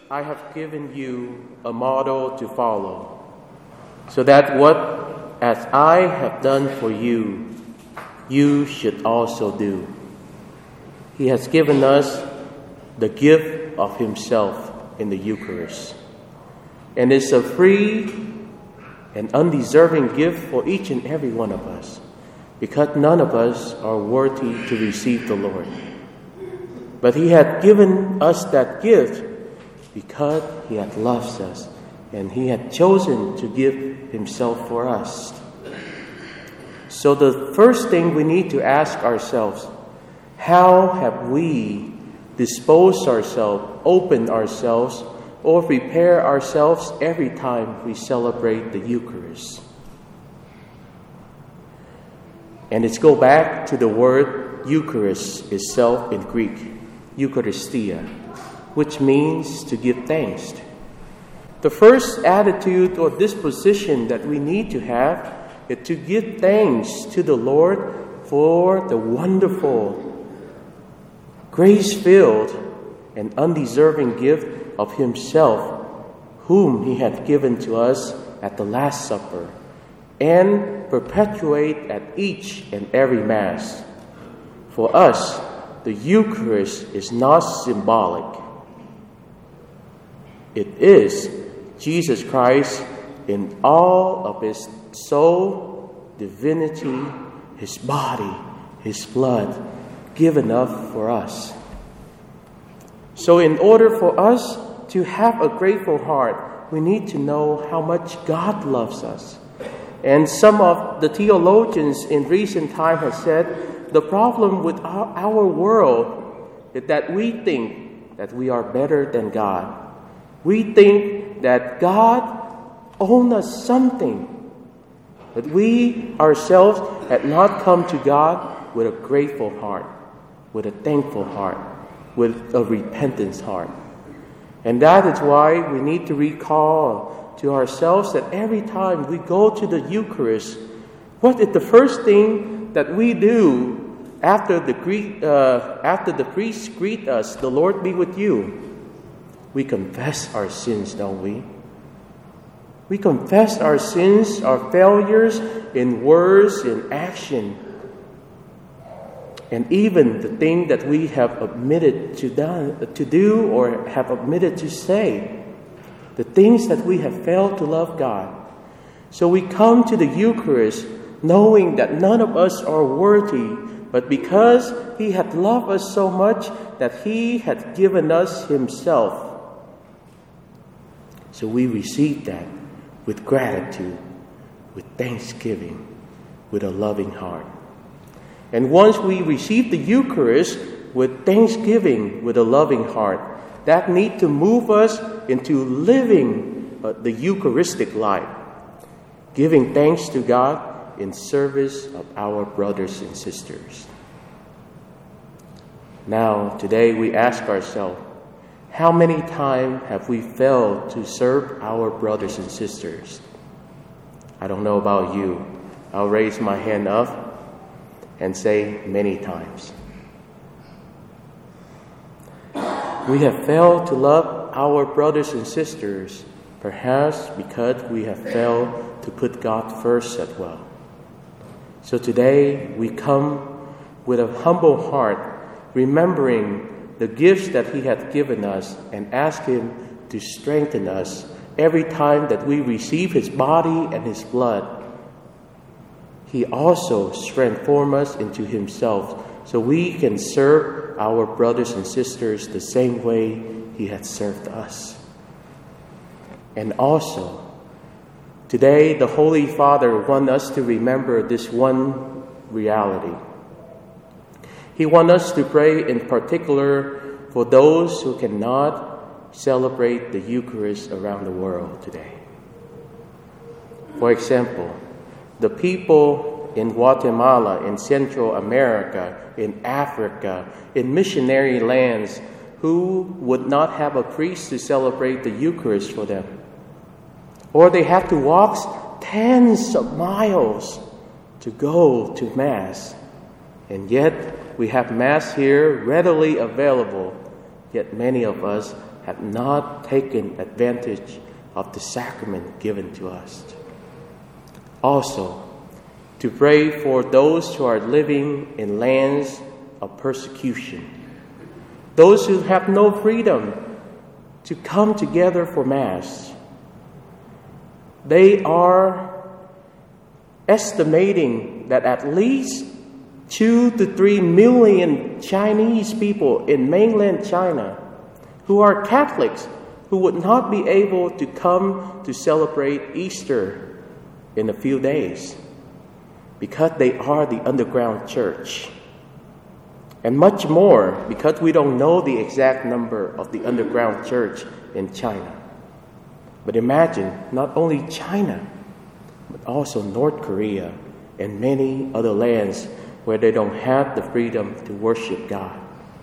I have given you a model to follow, so that as I have done for you, you should also do. He has given us the gift of Himself in the Eucharist, and it's a free and undeserving gift for each and every one of us, because none of us are worthy to receive the Lord. But He had given us that gift because He had loved us, and He had chosen to give Himself for us. So the first thing we need to ask ourselves, how have we disposed ourselves, opened ourselves, or prepare ourselves every time we celebrate the Eucharist? And let's go back to the word Eucharist itself in Greek, Eucharistia, which means to give thanks. The first attitude or disposition that we need to have is to give thanks to the Lord for the wonderful, grace-filled, and undeserving gift of Himself, whom He had given to us at the Last Supper, and perpetuate at each and every Mass. For us, the Eucharist is not symbolic. It is Jesus Christ in all of His soul, divinity, His body, His blood, given up for us. So in order for us to have a grateful heart, we need to know how much God loves us. And some of the theologians in recent time have said the problem with our world is that we think that we are better than God. We think that God owns us something. But we ourselves had not come to God with a grateful heart, with a thankful heart, with a repentance heart. And that is why we need to recall to ourselves that every time we go to the Eucharist, what is the first thing that we do after the priest greet us, "The Lord be with you"? We confess our sins, don't we? We confess our sins, our failures in words, in action, and even the thing that we have omitted to do or have omitted to say, the things that we have failed to love God. So we come to the Eucharist knowing that none of us are worthy, but because He had loved us so much that He had given us Himself. So we receive that with gratitude, with thanksgiving, with a loving heart. And once we receive the Eucharist with thanksgiving, with a loving heart, that need to move us into living the Eucharistic life, giving thanks to God in service of our brothers and sisters. Now, today we ask ourselves, how many times have we failed to serve our brothers and sisters? I don't know about you. I'll raise my hand up and say many times. We have failed to love our brothers and sisters, perhaps because we have failed to put God first as well. So today we come with a humble heart, remembering the gifts that He hath given us, and ask Him to strengthen us every time that we receive His body and His blood. He also transforms us into Himself, so we can serve our brothers and sisters the same way He had served us. And also, today the Holy Father wants us to remember this one reality. He wants us to pray in particular for those who cannot celebrate the Eucharist around the world today. For example, the people in Guatemala, in Central America, in Africa, in missionary lands, who would not have a priest to celebrate the Eucharist for them. Or they have to walk tens of miles to go to Mass. And yet, we have Mass here readily available yet many of us have not taken advantage of the sacrament given to us. Also, to pray for those who are living in lands of persecution, those who have no freedom to come together for Mass. They are estimating that at least 2 to 3 million Chinese people in mainland China who are Catholics who would not be able to come to celebrate Easter in a few days because they are the underground church. And much more because we don't know the exact number of the underground church in China. But imagine not only China, but also North Korea and many other lands where they don't have the freedom to worship God.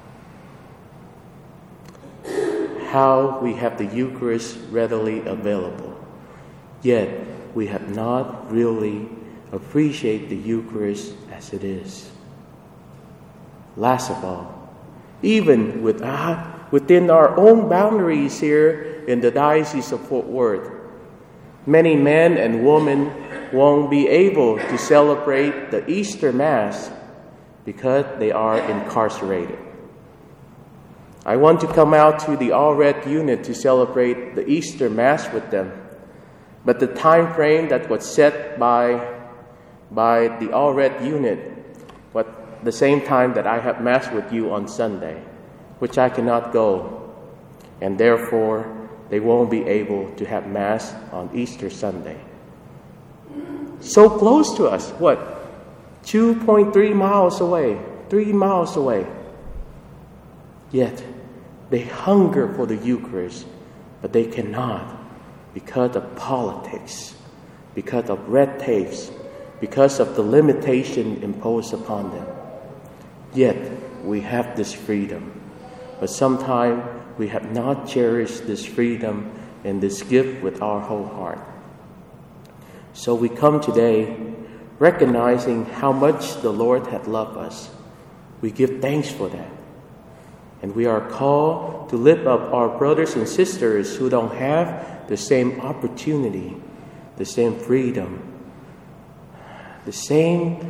How we have the Eucharist readily available, yet we have not really appreciated the Eucharist as it is. Last of all, even within our own boundaries here in the Diocese of Fort Worth, many men and women won't be able to celebrate the Easter Mass because they are incarcerated. I want to come out to the All Red unit to celebrate the Easter Mass with them, but the time frame that was set by the All Red unit was the same time that I have Mass with you on Sunday, which I cannot go, and therefore they won't be able to have Mass on Easter Sunday. So close to us, 2.3 miles away, 3 miles away. Yet they hunger for the Eucharist, but they cannot because of politics, because of red tapes, because of the limitation imposed upon them. Yet we have this freedom, but sometimes we have not cherished this freedom and this gift with our whole heart. So we come today recognizing how much the Lord had loved us. We give thanks for that. And we are called to lift up our brothers and sisters who don't have the same opportunity, the same freedom, the same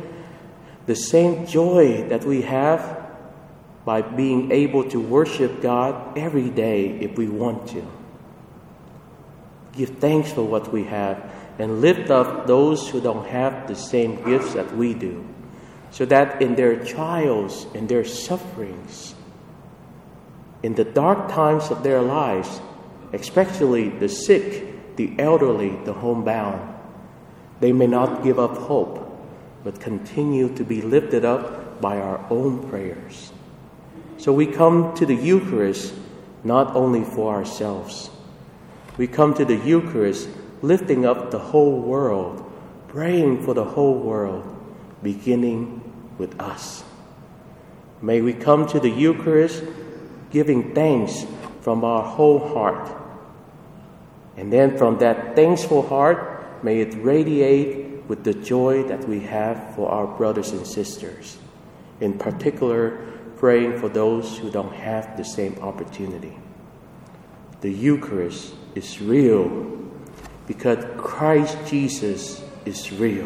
joy that we have by being able to worship God every day if we want to. Give thanks for what we have and lift up those who don't have the same gifts that we do, so that in their trials and their sufferings, in the dark times of their lives, especially the sick, the elderly, the homebound, they may not give up hope, but continue to be lifted up by our own prayers. So we come to the Eucharist not only for ourselves. We come to the Eucharist lifting up the whole world, praying for the whole world, beginning with us. May we come to the Eucharist giving thanks from our whole heart. And then from that thankful heart, may it radiate with the joy that we have for our brothers and sisters. In particular, praying for those who don't have the same opportunity. The Eucharist is real because Christ Jesus is real.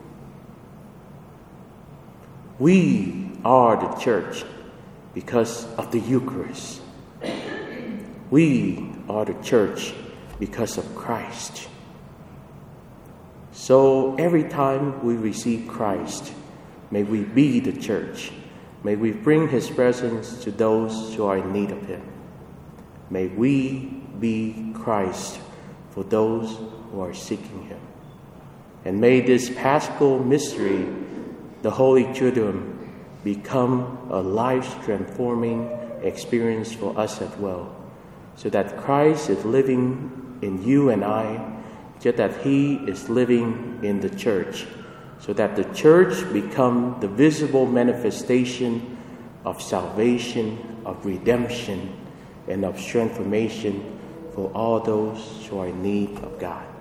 We are the church because of the Eucharist. We are the church because of Christ. So every time we receive Christ, may we be the church. May we bring His presence to those who are in need of Him. May we be Christ for those who are seeking Him. And may this Paschal mystery, the Holy Triduum, become a life-transforming experience for us as well, so that Christ is living in you and I, just that He is living in the church, so that the church become the visible manifestation of salvation, of redemption, and of transformation for all those who are in need of God.